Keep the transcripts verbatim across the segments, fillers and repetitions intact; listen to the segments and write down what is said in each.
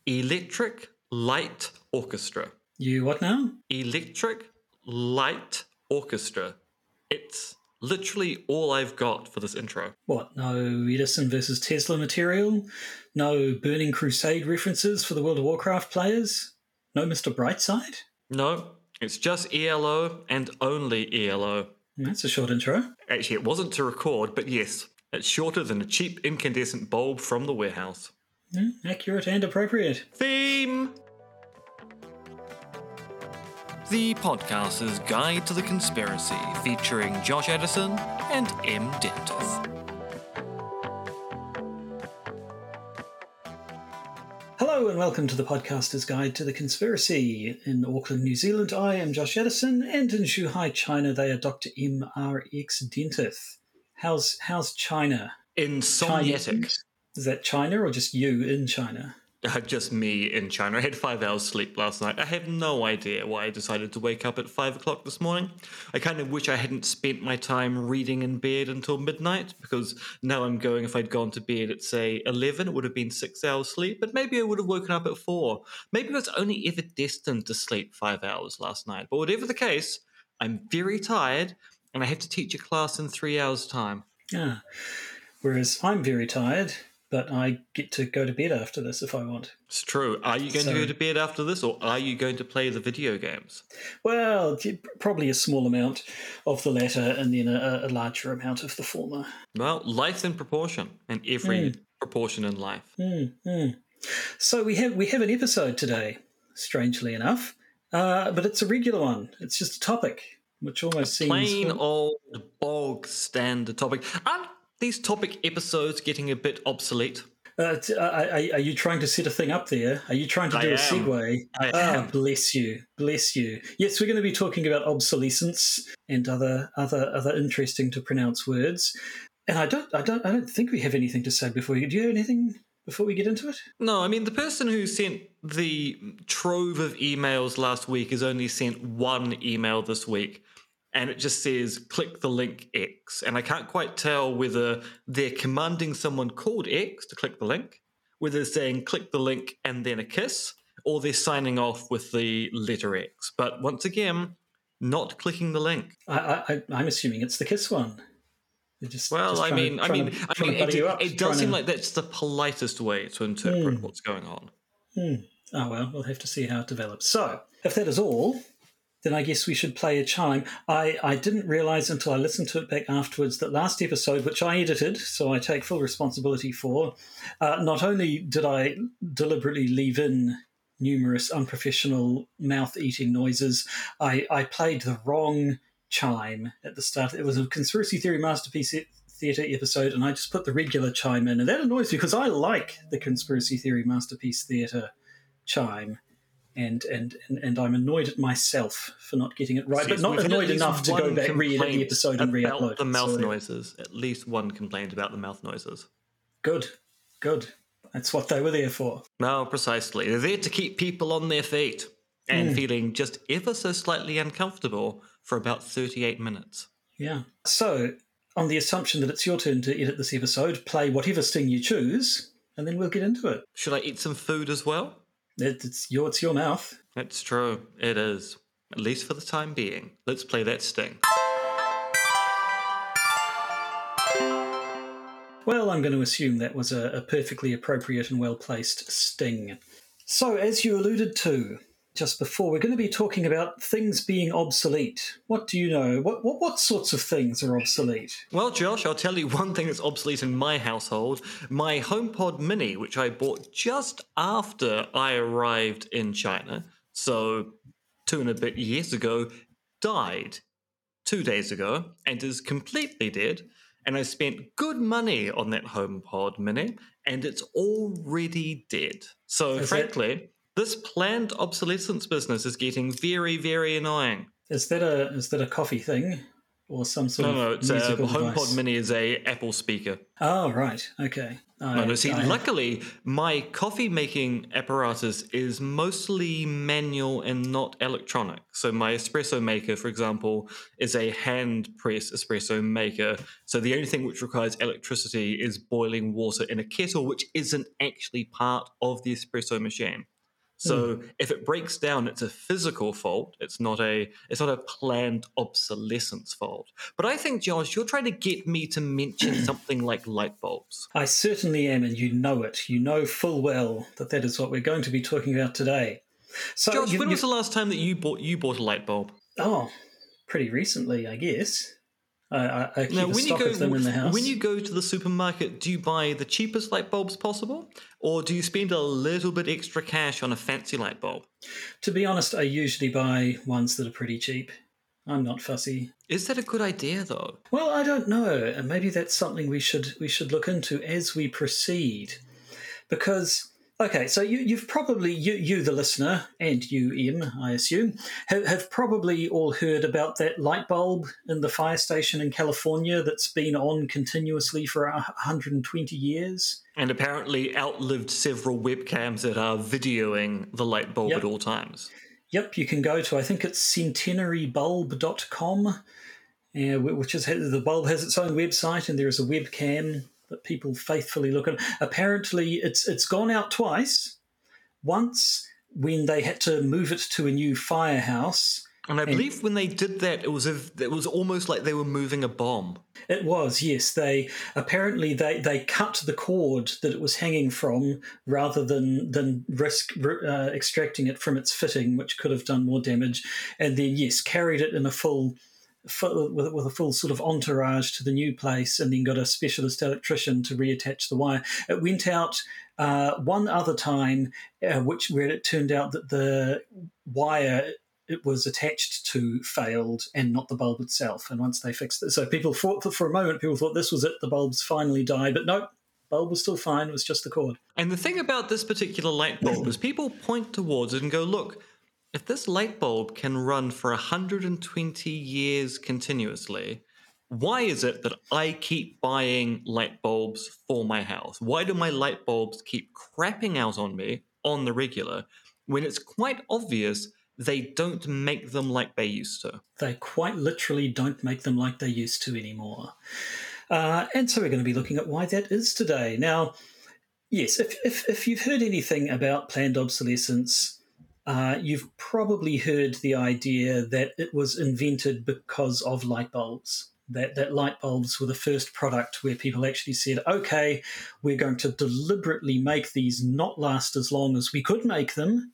Electric Light Orchestra. You what now? Electric Light Orchestra. It's literally all I've got for this intro. What, no Edison versus Tesla material? No Burning Crusade references for the World of Warcraft players? No Mister Brightside? No, it's just E L O and only E L O. That's a short intro. Actually, it wasn't to record, but yes, it's shorter than a cheap incandescent bulb from the warehouse. Yeah, accurate and appropriate. Theme! The Podcaster's Guide to the Conspiracy, featuring Josh Edison and M. Dentith. Hello and welcome to the Podcaster's Guide to the Conspiracy. In Auckland, New Zealand, I am Josh Edison, and in Zhuhai, China, they are Doctor M R X Dentith. How's how's China? Insomniatic. Is that China or just you in China? Uh, just me in China. I had five hours sleep last night. I have no idea why I decided to wake up at five o'clock this morning. I kind of wish I hadn't spent my time reading in bed until midnight, because now I'm going, if I'd gone to bed at, say, eleven, it would have been six hours sleep, but maybe I would have woken up at four. Maybe I was only ever destined to sleep five hours last night. But whatever the case, I'm very tired, and I have to teach a class in three hours' time. Ah, whereas I'm very tired, but I get to go to bed after this if I want. It's true. Are you going So- to go to bed after this, or are you going to play the video games? Well, probably a small amount of the latter and then a, a larger amount of the former. Well, life in proportion, and every Mm. proportion in life. Mm, mm. So we have we have an episode today, strangely enough, uh, but it's a regular one. It's just a topic, which almost seems Plain old bog standard topic. Aren't these topic episodes getting a bit obsolete? Uh, t- are, are are you trying to set a thing up there? Are you trying to I do a am. segue? I Ah, am. bless you, bless you. Yes, we're going to be talking about obsolescence and other other other interesting to pronounce words. And I don't I don't I don't think we have anything to say before we do. You have anything before we get into it? No, I mean, the person who sent the trove of emails last week has only sent one email this week, and it just says, click the link X. And I can't quite tell whether they're commanding someone called X to click the link, whether they're saying, click the link and then a kiss, or they're signing off with the letter X. But once again, not clicking the link. I, I I'm assuming it's the kiss one. They're just Well, just I trying to- mean, I trying mean, to- I trying mean, to it, butter you up, it does trying seem to- like that's the politest way to interpret Hmm. what's going on. Hmm. Oh, well, we'll have to see how it develops. So, if that is all, then I guess we should play a chime. I, I didn't realise until I listened to it back afterwards that last episode, which I edited, so I take full responsibility for, uh, not only did I deliberately leave in numerous unprofessional mouth-eating noises, I, I played the wrong chime at the start. It was a Conspiracy Theory Masterpiece Theatre episode, and I just put the regular chime in, and that annoys me because I like the Conspiracy Theory Masterpiece Theatre chime, and and, and and I'm annoyed at myself for not getting it right, See, but so not we've had at annoyed least enough to go one back, re-edit the complaint episode and about re-upload the it. mouth So, noises. At least one complaint about the mouth noises. Good, good. That's what they were there for. No, precisely. They're there to keep people on their feet and Mm. feeling just ever so slightly uncomfortable for about thirty-eight minutes. Yeah. So, on the assumption that it's your turn to edit this episode, play whatever sting you choose, and then we'll get into it. Should I eat some food as well? It, it's your, it's your mouth. That's true. It is. At least for the time being. Let's play that sting. Well, I'm going to assume that was a, a perfectly appropriate and well-placed sting. So, as you alluded to just before, we're going to be talking about things being obsolete. What do you know? What what, what sorts of things are obsolete? Well, Josh, I'll tell you one thing that's obsolete in my household. My HomePod Mini, which I bought just after I arrived in China, so two and a bit years ago, died two days ago and is completely dead. And I spent good money on that HomePod Mini, and it's already dead. So, Is frankly, this planned obsolescence business is getting very, very annoying. Is that a is that a coffee thing, or some sort No, of no, it's a musical HomePod device? Mini is a Apple speaker. Oh, right. Okay. I, No, no, see, I- luckily, my coffee making apparatus is mostly manual and not electronic. So, my espresso maker, for example, is a hand press espresso maker. So, the only thing which requires electricity is boiling water in a kettle, which isn't actually part of the espresso machine. So if it breaks down, it's a physical fault. It's not a it's not a planned obsolescence fault. But I think, Josh, you're trying to get me to mention something like light bulbs. I certainly am, and you know it. You know full well that that is what we're going to be talking about today. So, Josh, you, when you- was the last time that you bought you bought a light bulb? oh, pretty recently, I guess. I, I, I keep Now, a when you stock go of them in the house. when you go to the supermarket, do you buy the cheapest light bulbs possible, or do you spend a little bit extra cash on a fancy light bulb? To be honest, I usually buy ones that are pretty cheap. I'm not fussy. Is that a good idea, though? Well, I don't know. And maybe that's something we should we should look into as we proceed. Because, okay, so you, you've probably, you, you the listener, and you, Em, I assume, have, have probably all heard about that light bulb in the fire station in California that's been on continuously for one hundred twenty years. And apparently outlived several webcams that are videoing the light bulb Yep. at all times. Yep, you can go to, I think it's centenary bulb dot com, uh, which is, the bulb has its own website, and there is a webcam that people faithfully look at. Apparently, it's it's gone out twice. Once when they had to move it to a new firehouse. And I believe when they did that, it was a, it was almost like they were moving a bomb. It was, yes. They apparently they, they cut the cord that it was hanging from rather than than risk uh, extracting it from its fitting, which could have done more damage. And then yes, carried it in a full. Full, with, with a full sort of entourage to the new place, and then got a specialist electrician to reattach the wire. It went out uh, one other time, uh, which where it turned out that the wire it was attached to failed and not the bulb itself. And once they fixed it, so people thought for a moment, people thought this was it, the bulb's finally died, but nope, bulb was still fine. It was just the cord. And the thing about this particular light bulb is people point towards it and go, look, if this light bulb can run for one hundred twenty years continuously, why is it that I keep buying light bulbs for my house? Why do my light bulbs keep crapping out on me on the regular when it's quite obvious they don't make them like they used to? They quite literally don't make them like they used to anymore. Uh, and so we're going to be looking at why that is today. Now, yes, if, if, if you've heard anything about planned obsolescence, Uh, you've probably heard the idea that it was invented because of light bulbs, that, that light bulbs were the first product where people actually said, okay, we're going to deliberately make these not last as long as we could make them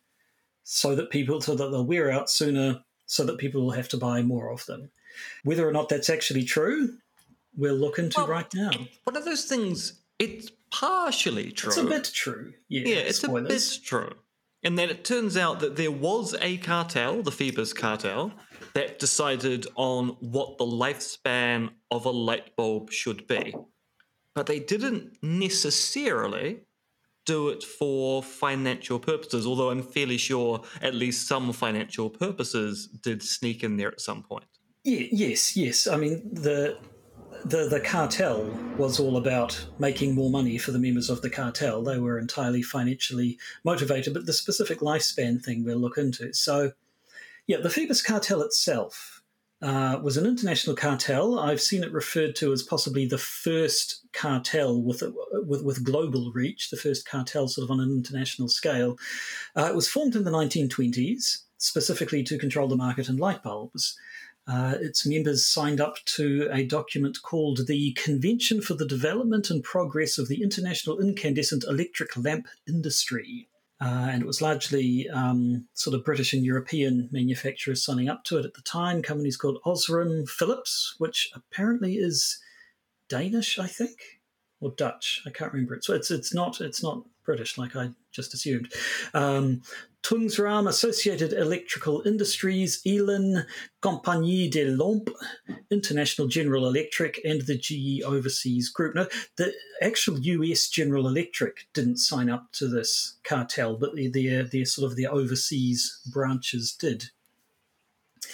so that people, so that they'll wear out sooner, so that people will have to buy more of them. Whether or not that's actually true, we'll look into Well, right now. One of those things, it's partially true. It's a bit true. Yeah, Yeah, it's spoilers. a bit true. And then it turns out that there was a cartel, the Phoebus cartel, that decided on what the lifespan of a light bulb should be. But they didn't necessarily do it for financial purposes, although I'm fairly sure at least some financial purposes did sneak in there at some point. Yeah, yes, yes. I mean, the the the cartel was all about making more money for the members of the cartel. They were entirely financially motivated, but the specific lifespan thing we'll look into. So, yeah, the Phoebus cartel itself uh, was an international cartel. I've seen it referred to as possibly the first cartel with, with, with global reach, the first cartel sort of on an international scale. Uh, it was formed in the nineteen twenties, specifically to control the market in light bulbs. Uh, its members signed up to a document called the Convention for the Development and Progress of the International Incandescent Electric Lamp Industry. Uh, and it was largely um, sort of British and European manufacturers signing up to it at the time, companies called Osram Philips, which apparently is Danish, I think, or Dutch. I can't remember. It's it's, it's not it's not British like I just assumed. Um, Tungsram, Associated Electrical Industries, Elin, Compagnie des Lampes, International General Electric, and the G E Overseas Group. Now, the actual U S General Electric didn't sign up to this cartel, but the, the, the sort of the overseas branches did.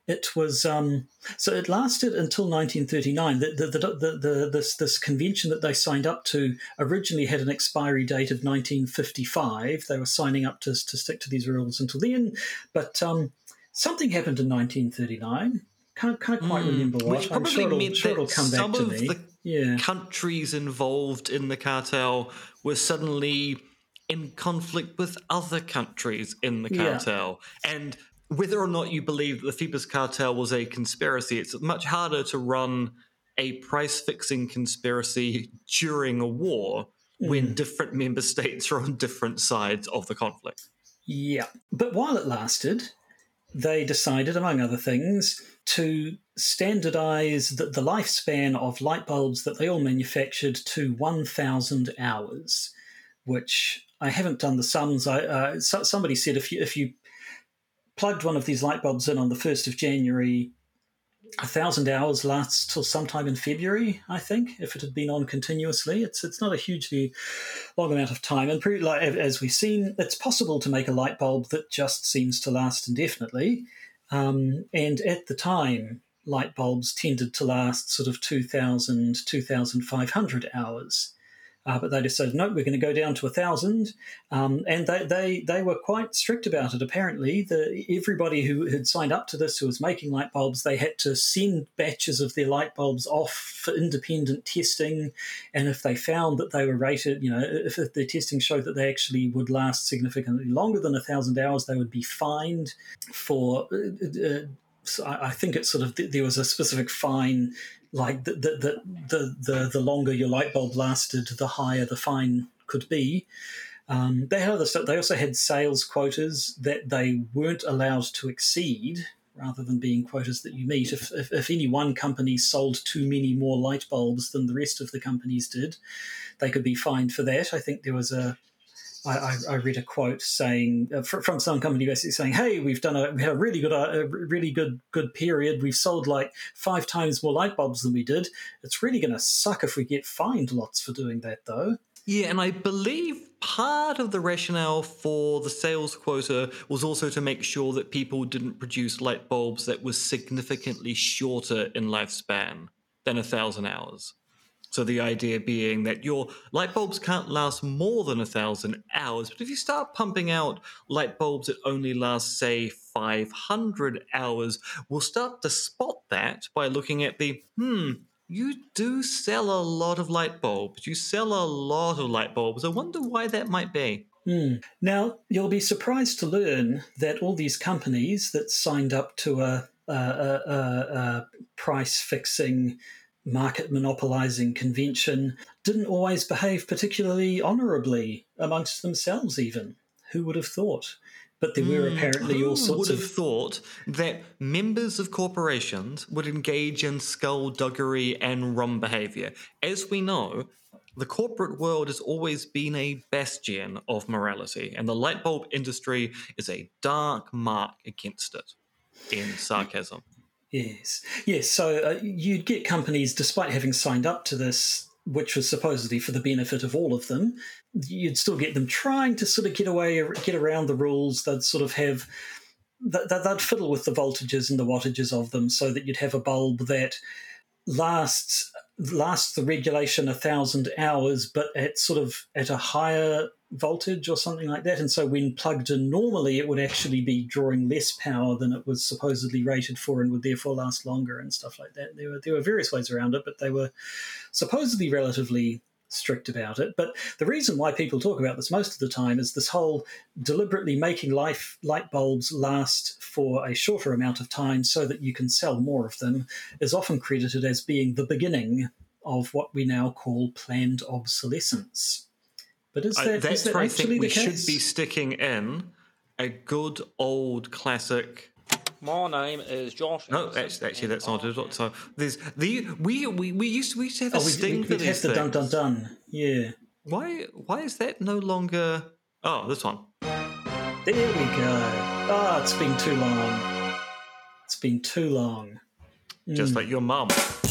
It was um, so it lasted until nineteen thirty-nine. The, the, the, the, the, this this convention that they signed up to originally had an expiry date of nineteen fifty-five. They were signing up to to stick to these rules until then, but um, something happened in nineteen thirty-nine. Can't can't quite mm, remember what. Which I'm probably sure it'll, meant sure that it'll come some back to of me. the yeah. countries involved in the cartel were suddenly in conflict with other countries in the cartel, yeah. and whether or not you believe that the Phoebus cartel was a conspiracy, it's much harder to run a price-fixing conspiracy during a war mm. when different member states are on different sides of the conflict. Yeah. But while it lasted, they decided, among other things, to standardize the, the lifespan of light bulbs that they all manufactured to one thousand hours, which I haven't done the sums. I, uh, so, somebody said if you if you plugged one of these light bulbs in on the first of January, a thousand hours lasts till sometime in February, I think, if it had been on continuously. It's it's not a hugely long amount of time. And pretty, like, as we've seen, it's possible to make a light bulb that just seems to last indefinitely. Um, and at the time, light bulbs tended to last sort of two thousand, two thousand five hundred hours. Uh, but they decided, no, we're going to go down to one thousand. Um, and they, they they were quite strict about it, apparently. The, everybody who had signed up to this, who was making light bulbs, they had to send batches of their light bulbs off for independent testing. And if they found that they were rated, you know, if, if the testing showed that they actually would last significantly longer than one thousand hours, they would be fined for... Uh, uh, so I, I think it's sort of, there was a specific fine. Like the the, the the the longer your light bulb lasted, the higher the fine could be. Um, they had other stuff. They also had sales quotas that they weren't allowed to exceed, rather than being quotas that you meet. If, if if any one company sold too many more light bulbs than the rest of the companies did, they could be fined for that. I think there was a. I, I read a quote saying uh, from some company basically saying, "Hey, we've done a we had a really good a really good good period. We've sold like five times more light bulbs than we did. It's really going to suck if we get fined lots for doing that, though." Yeah, and I believe part of the rationale for the sales quota was also to make sure that people didn't produce light bulbs that were significantly shorter in lifespan than a thousand hours. So the idea being that your light bulbs can't last more than a thousand hours, but if you start pumping out light bulbs that only last, say, five hundred hours, we'll start to spot that by looking at the, hmm, you do sell a lot of light bulbs. You sell a lot of light bulbs. I wonder why that might be. Hmm. Now, you'll be surprised to learn that all these companies that signed up to a, a, a, a, a price-fixing market monopolizing convention didn't always behave particularly honourably amongst themselves even. Who would have thought? But there were apparently mm, all sorts of... Who would of... have thought that members of corporations would engage in skullduggery and rum behaviour? As we know, the corporate world has always been a bastion of morality, and the light bulb industry is a dark mark against it, in sarcasm. Yes. Yes, so uh, you'd get companies, despite having signed up to this, which was supposedly for the benefit of all of them, you'd still get them trying to sort of get away, get around the rules. They'd sort of have, they'd fiddle with the voltages and the wattages of them so that you'd have a bulb that lasts lasts the regulation a thousand hours, but at sort of at a higher voltage or something like that. And so when plugged in normally, it would actually be drawing less power than it was supposedly rated for and would therefore last longer and stuff like that. There were there were various ways around it, but they were supposedly relatively strict about it. But the reason why people talk about this most of the time is this whole deliberately making life light bulbs last for a shorter amount of time so that you can sell more of them is often credited as being the beginning of what we now call planned obsolescence. But is that, uh, that's is that where actually I think we the case? should be sticking in a good old classic. My name is Josh. No, actually, actually that's not it. So there's the we we we used to, we used to have a oh, we, sting we, for we these have the things. dun dun dun. Yeah. Why why is that no longer? Oh, this one. There we go. Ah, oh, it's been too long. It's been too long. Just mm. like your mum.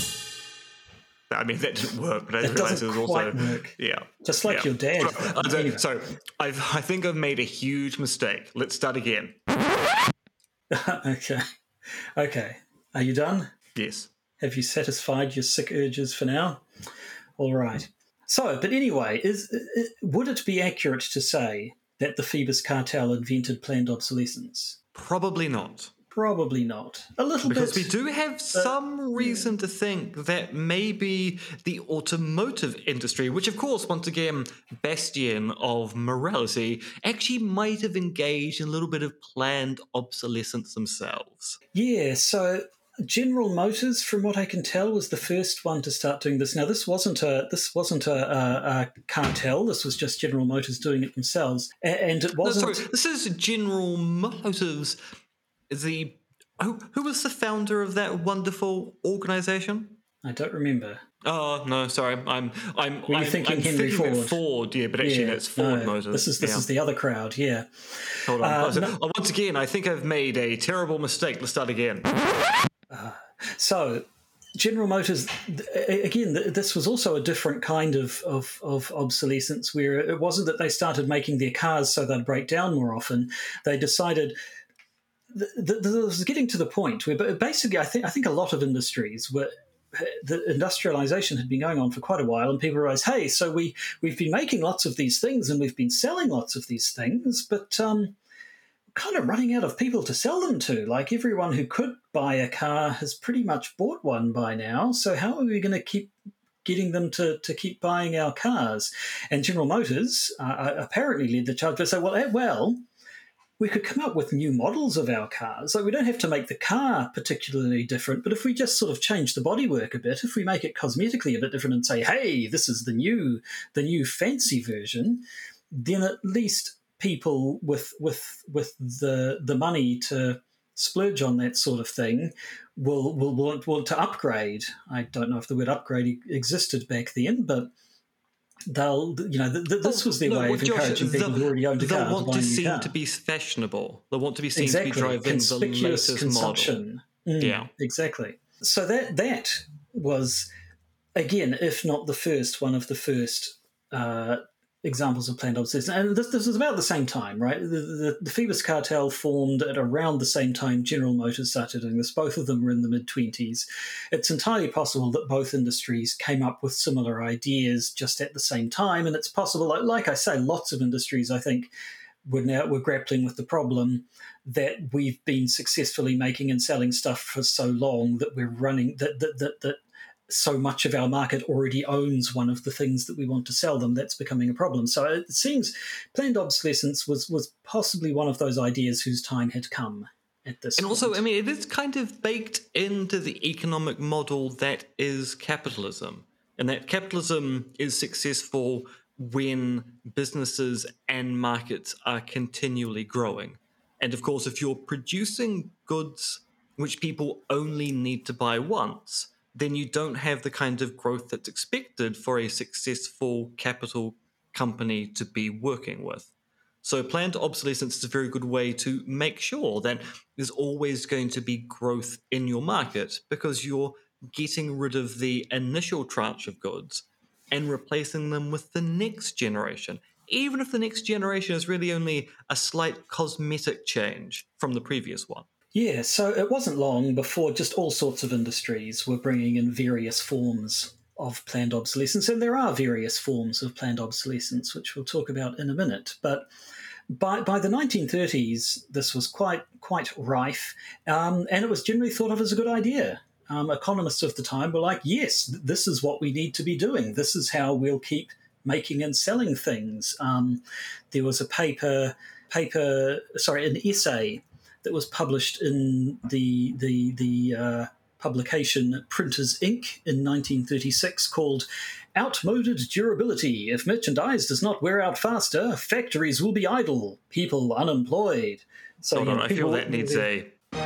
I mean, that didn't work, but I it realised it was also work. yeah, just like yeah. your dad. So, anyway. so I've, I think I've made a huge mistake. Let's start again. Okay. Okay. Are you done? Yes. Have you satisfied your sick urges for now? All right. So, but anyway, is would it be accurate to say that the Phoebus cartel invented planned obsolescence? Probably not. Probably not. A little Because bit. we do have some reason to think that maybe the automotive industry, which of course, once again, bastion of morality, actually might have engaged in a little bit of planned obsolescence themselves. Yeah, so General Motors, from what I can tell, was the first one to start doing this. Now, this wasn't a this wasn't a, a, a cartel. This was just General Motors doing it themselves, a- and it wasn't. No, sorry, this is General Motors. The who, who was the founder of that wonderful organization? I don't remember. Oh no, sorry, I'm I'm Were you I'm, thinking I'm Henry thinking Ford? Ford, yeah, but actually Yeah, that's Ford no, Motors. This is this yeah. is the other crowd. Yeah. Hold on. Uh, So- no- oh, once again, I think I've made a terrible mistake. Let's start again. So, General Motors, th- again, th- this was also a different kind of, of, of obsolescence where it wasn't that they started making their cars so they'd break down more often. They decided th- th- this was getting to the point where but basically I think I think a lot of industries were the industrialization had been going on for quite a while, and people realized, hey, so we we've been making lots of these things and we've been selling lots of these things, but um, kind of running out of people to sell them to. Like everyone who could buy a car has pretty much bought one by now. So how are we going to keep getting them to, to keep buying our cars? And General Motors uh, apparently led the charge. They say, well, eh, well, we could come up with new models of our cars. Like we don't have to make the car particularly different, but if we just sort of change the bodywork a bit, if we make it cosmetically a bit different and say, hey, this is the new the new fancy version, then at least people with with with the the money to splurge on that sort of thing will will want, want to upgrade. I don't know if the word upgrade existed back then, but they'll you know th- th- this was their No, way well, of Josh, encouraging people they'll- who already owned a They'll car to want buy to a new seem car. to be fashionable. They'll want to be seen Exactly, to be driving the conspicuous latest model. consumption. Mm, Yeah. exactly. So that that was again, if not the first, one of the first uh, examples of planned obsolescence. And this, this was about the same time, right? The, the, the Phoebus cartel formed at around the same time General Motors started doing this. Both of them were in the mid-twenties. It's entirely possible that both industries came up with similar ideas just at the same time. And it's possible, like, like I say, lots of industries, I think, we're now we're grappling with the problem that we've been successfully making and selling stuff for so long that we're running that that that, that so much of our market already owns one of the things that we want to sell them. That's becoming a problem. So it seems planned obsolescence was was possibly one of those ideas whose time had come at this And point. also, I mean, it is kind of baked into the economic model that is capitalism. And that capitalism is successful when businesses and markets are continually growing. And of course, if you're producing goods which people only need to buy once, then you don't have the kind of growth that's expected for a successful capital company to be working with. So planned obsolescence is a very good way to make sure that there's always going to be growth in your market because you're getting rid of the initial tranche of goods and replacing them with the next generation, even if the next generation is really only a slight cosmetic change from the previous one. Yeah, so it wasn't long before just all sorts of industries were bringing in various forms of planned obsolescence, and there are various forms of planned obsolescence, which we'll talk about in a minute. But by by the nineteen thirties, this was quite quite rife, um, and it was generally thought of as a good idea. Um, economists of the time were like, yes, this is what we need to be doing. This is how we'll keep making and selling things. Um, there was a paper, paper, sorry, an essay that was published in the the the uh, publication Printers Incorporated in nineteen thirty-six called "Outmoded Durability. If merchandise does not wear out faster, factories will be idle, people unemployed." So Hold you on, know, I feel people- that needs a...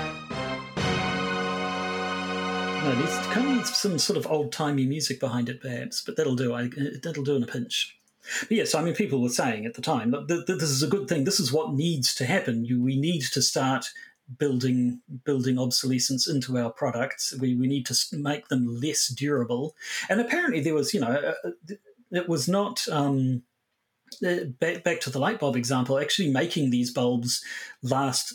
No, it needs, kind of needs some sort of old-timey music behind it, perhaps, but that'll do. I, that'll do in a pinch. But yes, I mean, people were saying at the time that th- th- this is a good thing. This is what needs to happen. You, we need to start building building obsolescence into our products. We we need to s- make them less durable. And apparently, there was, you know, uh, it was not. Um, uh, back, back to the light bulb example. Actually, making these bulbs last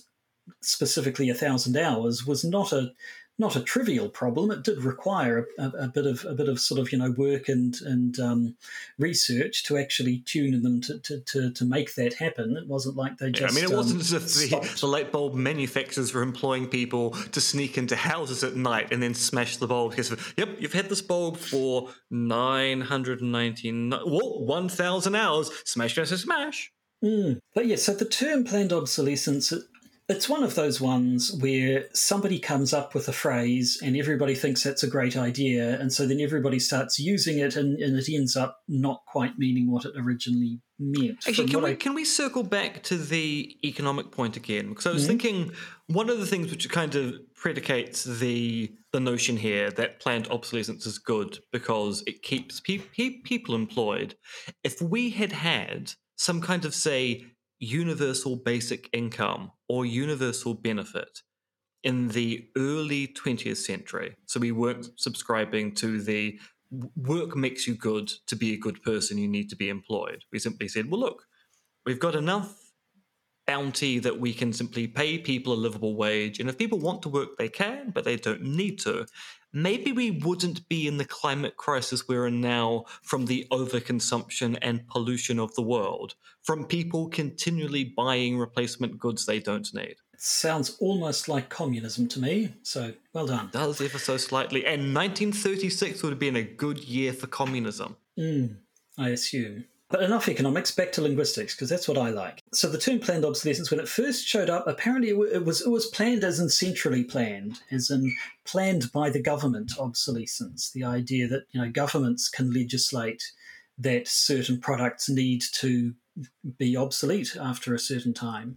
specifically a thousand hours, was not a not a trivial problem. It did require a, a, a bit of a bit of sort of you know work and and um, research to actually tune them to, to, to, to make that happen. It wasn't like they just. Yeah, I mean, it wasn't um, as if the, the light bulb manufacturers were employing people to sneak into houses at night and then smash the bulb. Because, yep, you've had this bulb for nine hundred ninety-nine, well, one thousand hours. Smash, smash, smash. Mm. But yeah, so the term planned obsolescence, it, it's one of those ones where somebody comes up with a phrase and everybody thinks that's a great idea, and so then everybody starts using it, and, and it ends up not quite meaning what it originally meant. Actually, can we, I... can we circle back to the economic point again? Because I was mm-hmm. thinking one of the things which kind of predicates the the notion here that planned obsolescence is good because it keeps pe- pe- people employed. If we had had some kind of, say, universal basic income or universal benefit in the early twentieth century, so we weren't subscribing to the work makes you good, to be a good person you need to be employed. We simply said, well, look, we've got enough bounty that we can simply pay people a livable wage, and if people want to work they can, but they don't need to. Maybe we wouldn't be in the climate crisis we're in now from the overconsumption and pollution of the world, from people continually buying replacement goods they don't need. It sounds almost like communism to me, so well done. It does, ever so slightly. And nineteen thirty-six would have been a good year for communism. Mm, I assume. But enough economics, back to linguistics, because that's what I like. So the term planned obsolescence, when it first showed up, apparently it was it was planned as in centrally planned, as in planned by the government obsolescence, the idea that you know governments can legislate that certain products need to be obsolete after a certain time.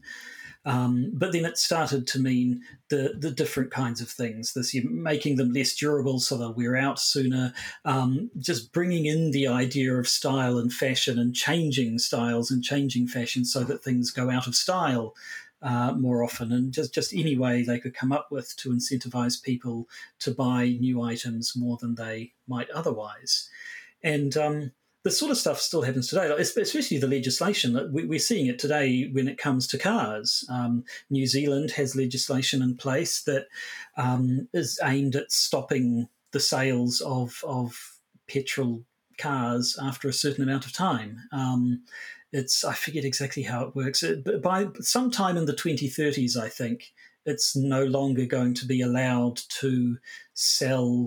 Um, but then it started to mean the the different kinds of things, this making them less durable so they'll wear out sooner, um, just bringing in the idea of style and fashion and changing styles and changing fashion so that things go out of style uh, more often, and just, just any way they could come up with to incentivize people to buy new items more than they might otherwise. And um, this sort of stuff still happens today, especially the legislation. We're seeing it today when it comes to cars. Um, New Zealand has legislation in place that um, is aimed at stopping the sales of, of petrol cars after a certain amount of time. Um, it's I forget exactly how it works. But by sometime in the twenty thirties, I think, it's no longer going to be allowed to sell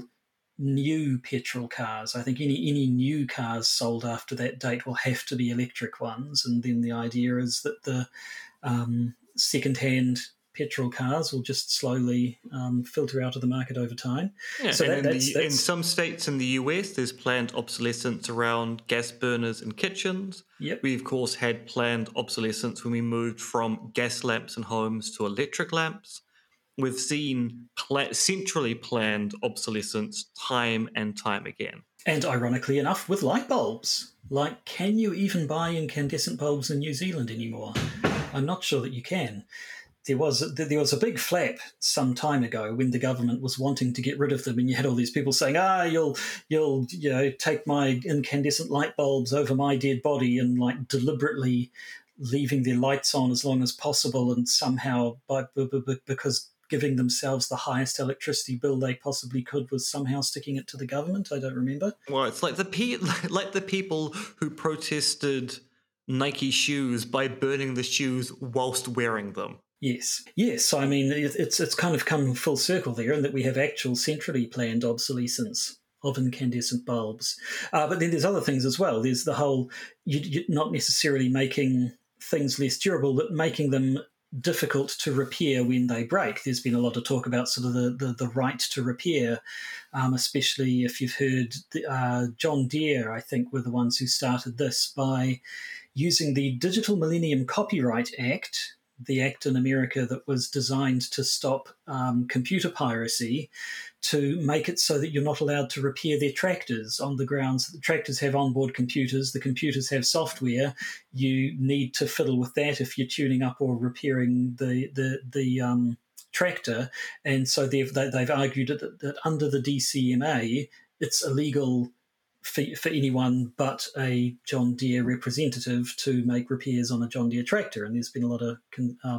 new petrol cars. I think any any new cars sold after that date will have to be electric ones, and then the idea is that the um, second-hand petrol cars will just slowly um, filter out of the market over time. Yeah, so and that, in, that's, the, that's, in some states in the U S, there's planned obsolescence around gas burners and kitchens. Yep. We, of course, had planned obsolescence when we moved from gas lamps in homes to electric lamps. We've seen pla- centrally planned obsolescence time and time again. And ironically enough, with light bulbs. Like, can you even buy incandescent bulbs in New Zealand anymore? I'm not sure that you can. There was there was a big flap some time ago when the government was wanting to get rid of them, and you had all these people saying, "Ah, you'll you'll you know take my incandescent light bulbs over my dead body," and like deliberately leaving their lights on as long as possible, and somehow by because giving themselves the highest electricity bill they possibly could was somehow sticking it to the government. I don't remember. Well, it's like the pe- like the people who protested Nike shoes by burning the shoes whilst wearing them. Yes, yes. So I mean, it's it's kind of come full circle there, in that we have actual centrally planned obsolescence of incandescent bulbs. Uh, but then there's other things as well. There's the whole you, you, not necessarily making things less durable, but making them difficult to repair when they break. There's been a lot of talk about sort of the, the, the right to repair, um, especially if you've heard the, uh, John Deere, I think, were the ones who started this by using the Digital Millennium Copyright Act, the act in America that was designed to stop um, computer piracy, to make it so that you're not allowed to repair their tractors on the grounds that the tractors have onboard computers, the computers have software. You need to fiddle with that if you're tuning up or repairing the the the um, tractor. And so they've they, they've argued that, that under the D C M A, it's illegal for, for anyone but a John Deere representative to make repairs on a John Deere tractor. And there's been a lot of um,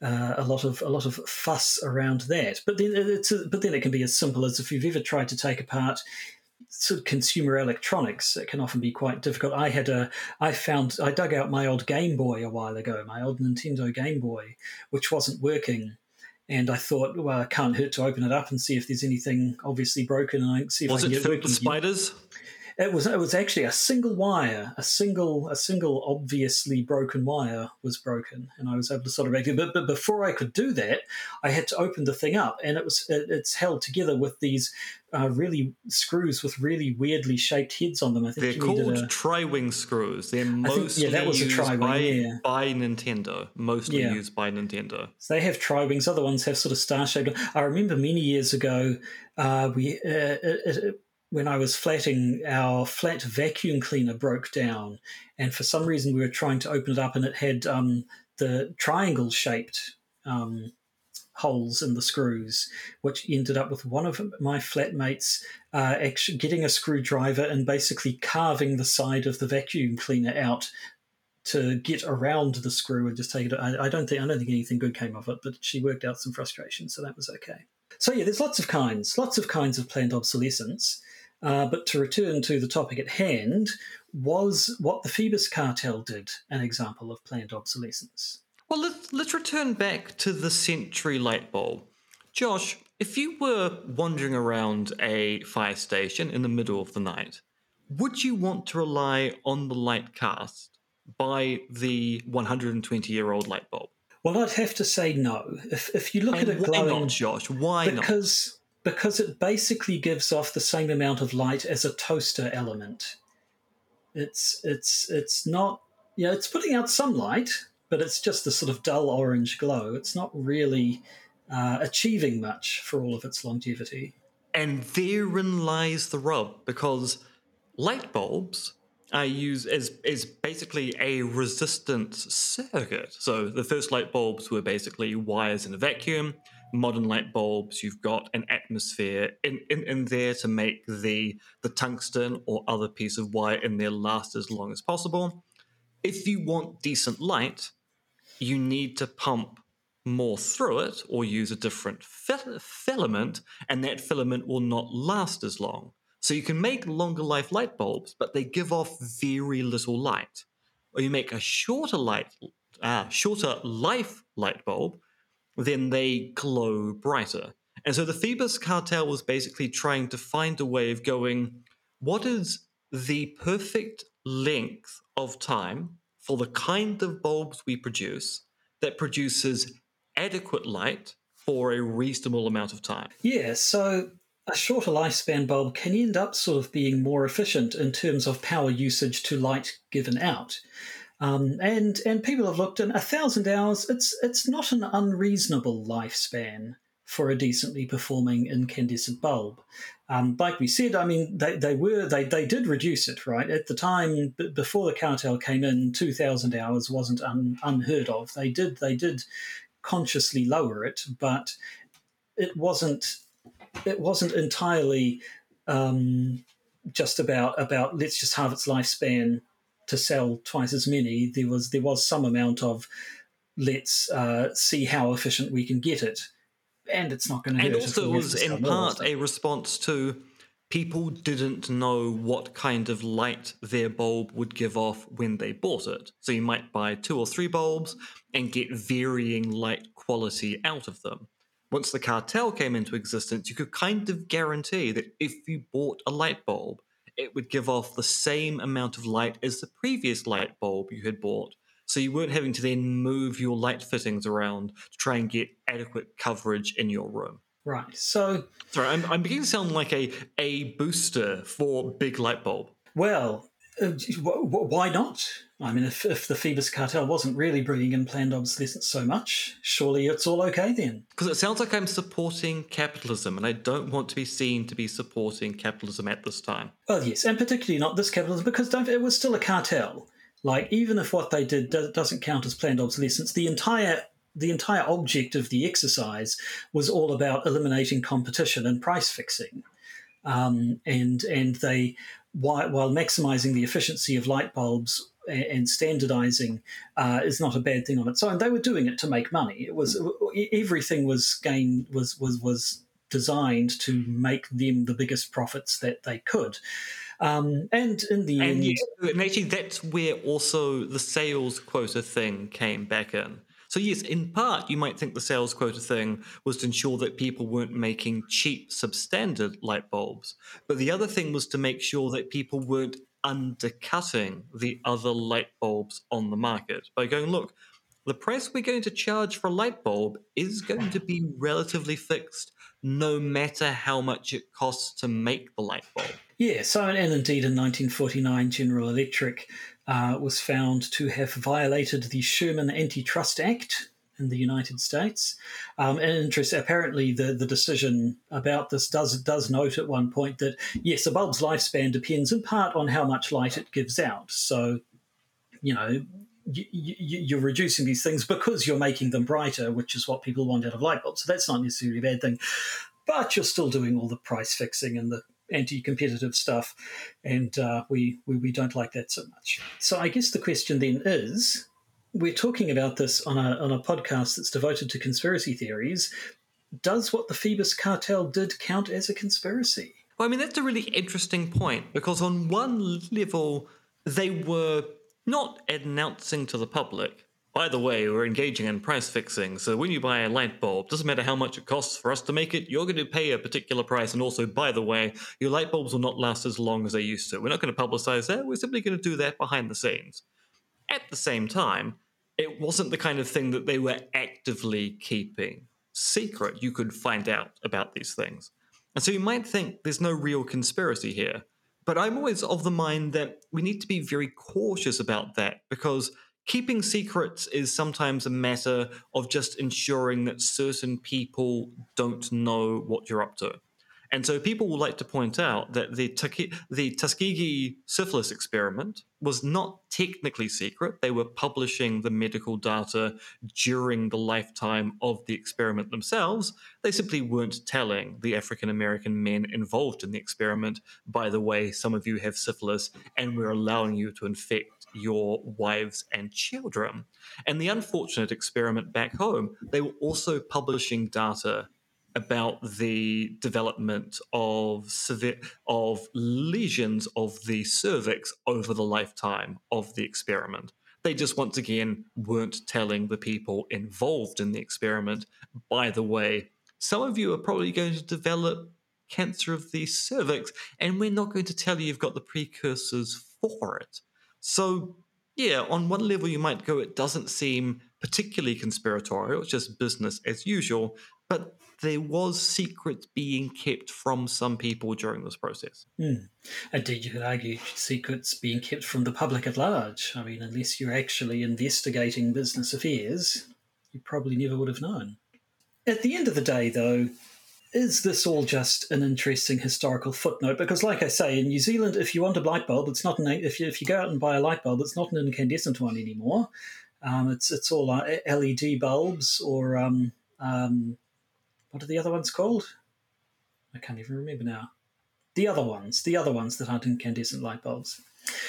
uh, a lot of a lot of fuss around that. But then it's a, but then it can be as simple as if you've ever tried to take apart sort of consumer electronics, it can often be quite difficult. I had a, I found, I dug out my old Game Boy a while ago, my old Nintendo Game Boy, which wasn't working. And I thought, well, it can't hurt to open it up and see if there's anything obviously broken. And I see if was I can it get it filled working with spiders? It was. It was actually a single wire, a single, a single obviously broken wire was broken, and I was able to sort of make it. But, but before I could do that, I had to open the thing up, and it was it, it's held together with these uh, really screws with really weirdly shaped heads on them. I think they're you called needed a, tri-wing screws. They're think, mostly yeah, that was a used tri-wing, by, yeah. by Nintendo. Mostly Yeah. used by Nintendo. So they have tri-wings. Other ones have sort of star-shaped. I remember many years ago, uh, we uh, it, it, when I was flatting, our flat vacuum cleaner broke down, and for some reason we were trying to open it up, and it had um, the triangle-shaped um, holes in the screws, which ended up with one of my flatmates uh, actually getting a screwdriver and basically carving the side of the vacuum cleaner out to get around the screw and just take it. I, I don't think I don't think anything good came of it, but she worked out some frustration, so that was okay. So yeah, there's lots of kinds, lots of kinds of planned obsolescence. Uh, but to return to the topic at hand, was what the Phoebus Cartel did an example of planned obsolescence? Well, let's, let's return back to the Century light bulb. Josh, if you were wandering around a fire station in the middle of the night, would you want to rely on the light cast by the one hundred twenty-year-old light bulb? Well, I'd have to say no. If if you look And at it why glowing, not, Josh? Why not? because because it basically gives off the same amount of light as a toaster element. It's it's it's not yeah, it's putting out some light, but it's just a sort of dull orange glow. It's not really uh, achieving much for all of its longevity. And therein lies the rub, because light bulbs are used as, as basically a resistance circuit. So the first light bulbs were basically wires in a vacuum. Modern light bulbs, you've got an atmosphere in, in, in there to make the, the tungsten or other piece of wire in there last as long as possible. If you want decent light, you need to pump more through it or use a different fil- filament, and that filament will not last as long. So you can make longer life light bulbs, but they give off very little light. Or you make a shorter light, uh, shorter life light bulb, then they glow brighter. And so the Phoebus Cartel was basically trying to find a way of going, what is the perfect length of time for the kind of bulbs we produce that produces adequate light for a reasonable amount of time? Yeah, so a shorter lifespan bulb can end up sort of being more efficient in terms of power usage to light given out. Um, and and people have looked, and a thousand hours, it's it's not an unreasonable lifespan for a decently performing incandescent bulb. Um, like we said, I mean, they, they were they, they did reduce it, right? At the time, b- before the cartel came in, two thousand hours wasn't un, unheard of. They did they did consciously lower it, but it wasn't it wasn't entirely um, just about about let's just halve its lifespan to sell twice as many. There was there was some amount of let's uh, see how efficient we can get it, and it's not going to hurt. And also, if it we was have to in sell more part stuff. a response to people didn't know what kind of light their bulb would give off when they bought it. So you might buy two or three bulbs and get varying light quality out of them. Once the cartel came into existence, you could kind of guarantee that if you bought a light bulb, it would give off the same amount of light as the previous light bulb you had bought. So you weren't having to then move your light fittings around to try and get adequate coverage in your room. Right. So, Sorry, I'm, I'm beginning to sound like a, a booster for big light bulb. well, uh, w- w- why not? I mean, if, if the Phoebus Cartel wasn't really bringing in planned obsolescence so much, surely it's all okay then. Because it sounds like I'm supporting capitalism, and I don't want to be seen to be supporting capitalism at this time. Well, yes, and particularly not this capitalism, because don't, it was still a cartel. Like, even if what they did do, doesn't count as planned obsolescence, the entire the entire object of the exercise was all about eliminating competition and price fixing. Um, and and they, while, while maximising the efficiency of light bulbs, and standardizing uh, is not a bad thing on its own. They were doing it to make money. It was everything was gained was was was designed to make them the biggest profits that they could. Um, and in the and end, yeah, and actually, that's where also the sales quota thing came back in. So yes, in part, you might think the sales quota thing was to ensure that people weren't making cheap, substandard light bulbs. But the other thing was to make sure that people weren't undercutting the other light bulbs on the market by going, look, the price we're going to charge for a light bulb is going to be relatively fixed, no matter how much it costs to make the light bulb. Yeah, so, and indeed in nineteen forty-nine, General Electric uh, was found to have violated the Sherman Antitrust Act in the United States. Um, and interest, apparently the, the decision about this does does note at one point that, yes, a bulb's lifespan depends in part on how much light it gives out. So, you know, you, you, you're reducing these things because you're making them brighter, which is what people want out of light bulbs. So that's not necessarily a bad thing. But you're still doing all the price fixing and the anti-competitive stuff, and uh, we, we we don't like that so much. So I guess the question then is, we're talking about this on a on a podcast that's devoted to conspiracy theories. Does what the Phoebus cartel did count as a conspiracy? Well, I mean, that's a really interesting point, because on one level, they were not announcing to the public, by the way, we're engaging in price fixing, so when you buy a light bulb, doesn't matter how much it costs for us to make it, you're going to pay a particular price, and also, by the way, your light bulbs will not last as long as they used to. We're not going to publicize that, we're simply going to do that behind the scenes. At the same time, it wasn't the kind of thing that they were actively keeping secret. You could find out about these things. And so you might think there's no real conspiracy here, but I'm always of the mind that we need to be very cautious about that, because keeping secrets is sometimes a matter of just ensuring that certain people don't know what you're up to. And so people will like to point out that the, Tuske- the Tuskegee syphilis experiment was not technically secret. They were publishing the medical data during the lifetime of the experiment themselves. They simply weren't telling the African-American men involved in the experiment, by the way, some of you have syphilis, and we're allowing you to infect your wives and children. And the unfortunate experiment back home, they were also publishing data about the development of severe, of lesions of the cervix over the lifetime of the experiment. They just, once again, weren't telling the people involved in the experiment, by the way, some of you are probably going to develop cancer of the cervix, and we're not going to tell you you've got the precursors for it. So, yeah, on one level you might go, it doesn't seem particularly conspiratorial, it's just business as usual, but there was secrets being kept from some people during this process. Mm. Indeed, you could argue secrets being kept from the public at large. I mean, unless you're actually investigating business affairs, you probably never would have known. At the end of the day, though, is this all just an interesting historical footnote? Because, like I say, in New Zealand, if you want a light bulb, it's not an, if you if you go out and buy a light bulb, it's not an incandescent one anymore. Um, it's it's all uh, L E D bulbs, or um, um, what are the other ones called? I can't even remember now. The other ones, the other ones that aren't incandescent light bulbs.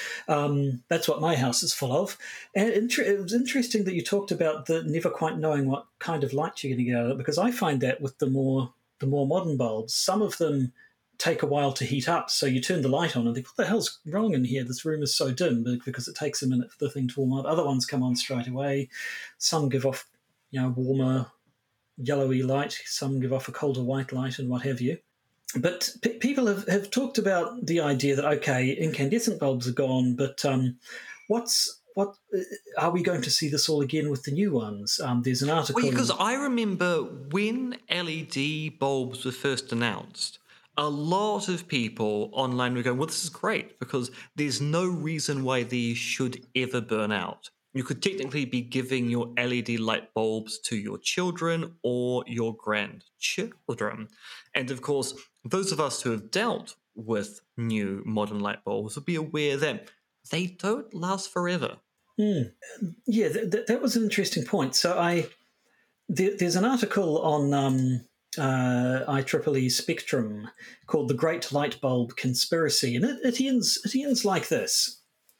Um, that's what my house is full of. And inter- it was interesting that you talked about the never quite knowing what kind of light you're going to get out of it, because I find that with the more the more modern bulbs, some of them take a while to heat up. So you turn the light on and think, what the hell's wrong in here? This room is so dim, because it takes a minute for the thing to warm up. Other ones come on straight away. Some give off, you know, warmer, yellowy light. Some give off a colder white light and what have you. But p- people have, have talked about the idea that, okay, incandescent bulbs are gone, but um, what's what are we going to see this all again with the new ones? Um, there's an article... Well, because I remember when L E D bulbs were first announced, a lot of people online were going, well, this is great, because there's no reason why these should ever burn out. You could technically be giving your L E D light bulbs to your children or your grandchildren. And of course, those of us who have dealt with new modern light bulbs will be aware that they don't last forever. Mm. Yeah, th- th- that was an interesting point. So I there, there's an article on um, uh, I triple E Spectrum called "The Great Light Bulb Conspiracy," and it, it ends it ends like this.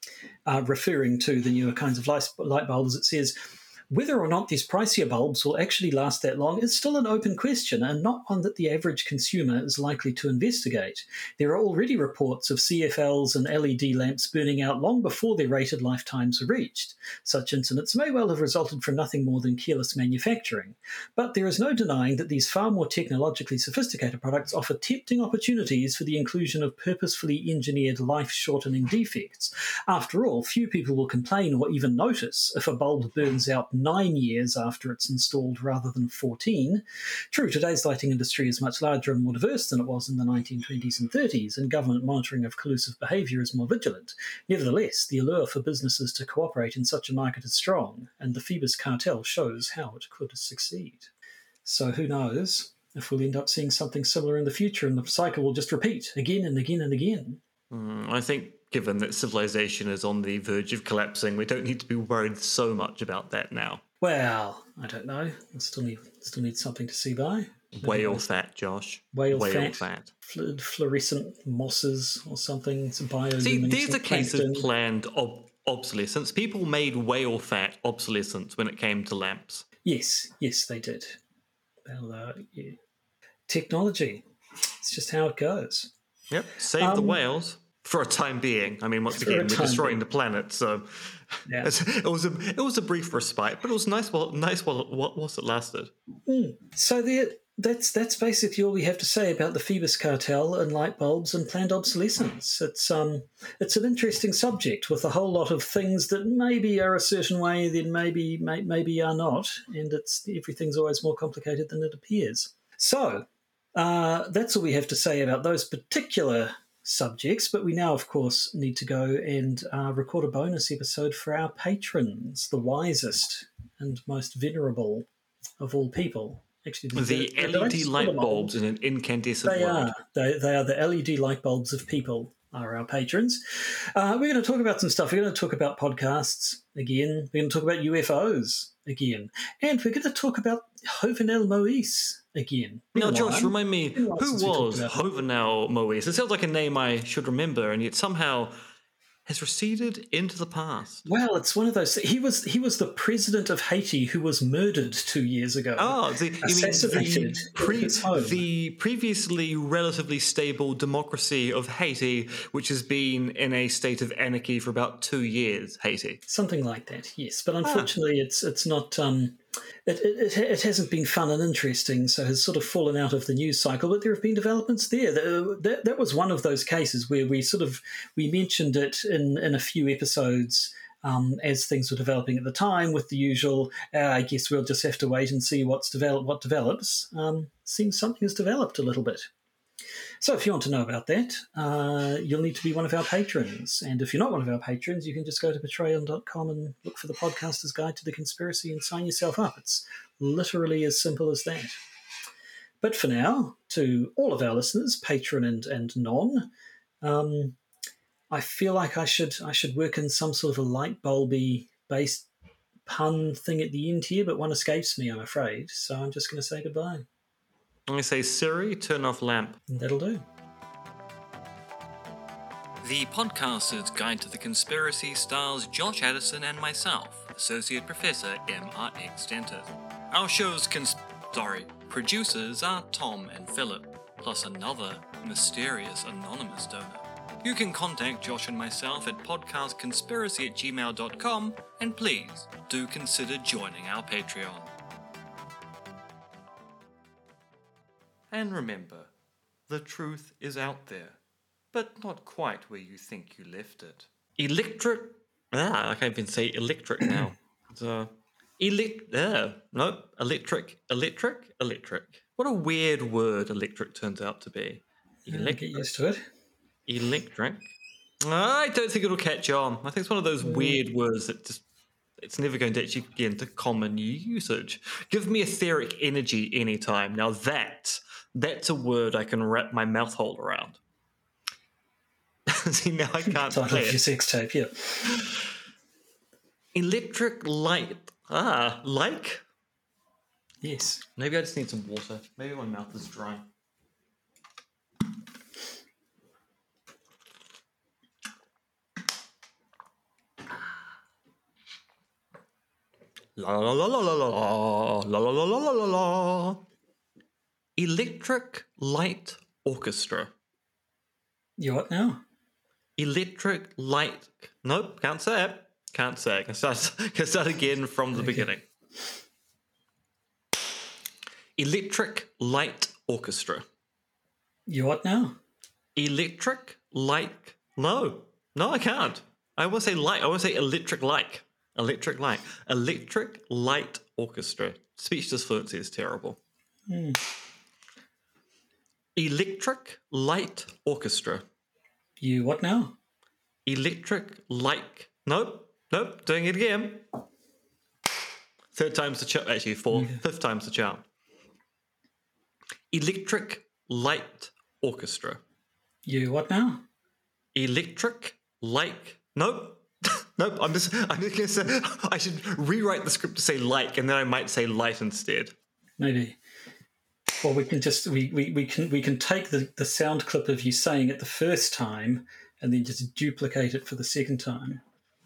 uh, referring to the newer kinds of light light bulbs. It says, whether or not these pricier bulbs will actually last that long is still an open question, and not one that the average consumer is likely to investigate. There are already reports of C F Ls and L E D lamps burning out long before their rated lifetimes are reached. Such incidents may well have resulted from nothing more than careless manufacturing. But there is no denying that these far more technologically sophisticated products offer tempting opportunities for the inclusion of purposefully engineered life-shortening defects. After all, few people will complain or even notice if a bulb burns out nine years after it's installed rather than fourteen. True, today's lighting industry is much larger and more diverse than it was in the nineteen twenties and thirties, and government monitoring of collusive behaviour is more vigilant. Nevertheless, the allure for businesses to cooperate in such a market is strong, and the Phoebus cartel shows how it could succeed. So who knows if we'll end up seeing something similar in the future, and the cycle will just repeat again and again and again. Mm, I think given that civilization is on the verge of collapsing, we don't need to be worried so much about that now. Well, I don't know. I still need still need something to see by. Whale fat, Josh. Whale, Whale fat, fat. Fl- fluorescent mosses or something. Some bioluminescent See, there's a case of plankton. planned ob- obsolescence. People made whale fat obsolescent when it came to lamps. Yes, yes, they did. Well, uh, yeah. Technology. It's just how it goes. Yep, save Um, the whales for a time being. I mean, once For a again, we're time destroying being. the planet, so Yeah. it's, it was a it was a brief respite, but it was nice while nice while what whilst it lasted. So there, that's that's basically all we have to say about the Phoebus cartel and light bulbs and planned obsolescence. It's um it's an interesting subject with a whole lot of things that maybe are a certain way, then maybe may, maybe are not, and it's everything's always more complicated than it appears. So uh, that's all we have to say about those particular subjects, but we now, of course, need to go and uh, record a bonus episode for our patrons, the wisest and most venerable of all people. Actually, The did I L E D spell light them all? bulbs in an incandescent They world. are. They, they are the L E D light bulbs of people are our patrons. Uh, we're going to talk about some stuff. We're going to talk about podcasts again. We're going to talk about U F Os again. And we're going to talk about Jovenel Moïse again. Now, Been a Josh, while. remind me, Been a while who since we talked was about him. Jovenel Moïse? It sounds like a name I should remember, and yet somehow has receded into the past. Well, it's one of those. He was he was the president of Haiti who was murdered two years ago. Oh, the, you mean Assassinated the, in pre, his home. the previously relatively stable democracy of Haiti, which has been in a state of anarchy for about two years, Haiti. Something like that, yes. But unfortunately, it's it's not. Um, it, it it hasn't been fun and interesting, so has sort of fallen out of the news cycle. But there have been developments there. That, that, that was one of those cases where we sort of we mentioned it in in a few episodes. Um, as things were developing at the time, with the usual, uh, I guess we'll just have to wait and see what's develop what develops. Um, seems something has developed a little bit. So if you want to know about that, uh, you'll need to be one of our patrons. And if you're not one of our patrons, you can just go to patreon dot com and look for the Podcaster's Guide to the Conspiracy and sign yourself up. It's literally as simple as that. But for now, to all of our listeners, patron and, and non, um, I feel like I should I should work in some sort of a light bulby based pun thing at the end here, but one escapes me, I'm afraid. So I'm just going to say goodbye. I'm going to say, Siri, turn off lamp. And that'll do. The Podcaster's Guide to the Conspiracy stars Josh Addison and myself, Associate Professor M R X Dentist. Our show's cons- sorry, producers are Tom and Philip, plus another mysterious anonymous donor. You can contact Josh and myself at podcastconspiracy at gmail dot com, and please do consider joining our Patreon. And remember, the truth is out there, but not quite where you think you left it. Electric... Ah, I can't even say electric now. It's, uh, elect... Ah, no, electric, electric, electric. What a weird word electric turns out to be. I'll Electric. get used to it. Electric. I don't think it'll catch on. I think it's one of those weird words that just... It's never going to actually get into common usage. Give me etheric energy anytime. Now that... That's a word I can wrap my mouth hole around. See, now I can't Title play of your it. sex tape, yeah. Electric light. Ah, like? Yes. Maybe I just need some water. Maybe my mouth is dry. La la la la la la la la la la la la la. Electric Light Orchestra. You what now? Electric Light. Nope, can't say it. Can't say it. Can start, can start again from the Okay. beginning. Electric Light Orchestra. You what now? Electric Light. No, no, I can't. I want to say light. I want to say electric light. Electric light. Electric Light Orchestra. Speech disfluency is terrible. Hmm. Electric Light Orchestra. You what now? Electric Light. Nope, nope, doing it again. Third time's the charm. Actually, fourth, Okay. fifth time's the charm. Electric Light Orchestra. You what now? Electric Light. Nope. Nope. I'm just. I'm just gonna say. I should rewrite the script to say like, and then I might say light instead. Maybe. Or we can just we, we, we can we can take the, the sound clip of you saying it the first time and then just duplicate it for the second time.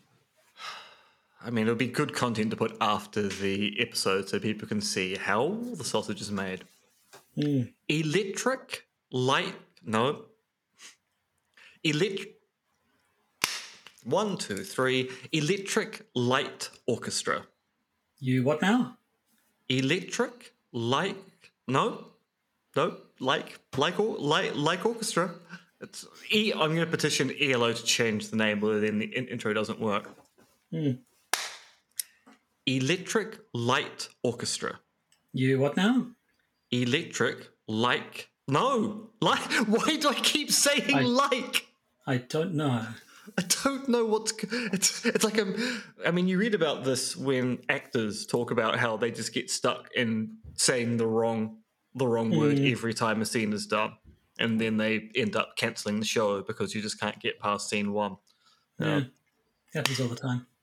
I mean, it'll be good content to put after the episode so people can see how the sausage is made. Mm. Electric Light. No. Electric. One, two, three. Electric Light Orchestra. You what now? Electric Light. No. No. Like. Like. or- Like. Like orchestra. It's E. I'm going to petition E L O to change the name, but then the in- intro doesn't work. Mm. Electric Light Orchestra. You what now? Electric. Like. No. Like. Why do I keep saying I- like? I don't know. I don't know what's. It's it's like a. I mean, you read about this when actors talk about how they just get stuck in saying the wrong the wrong word Mm. every time a scene is done, and then they end up cancelling the show because you just can't get past scene one. Yeah. Happens all the time.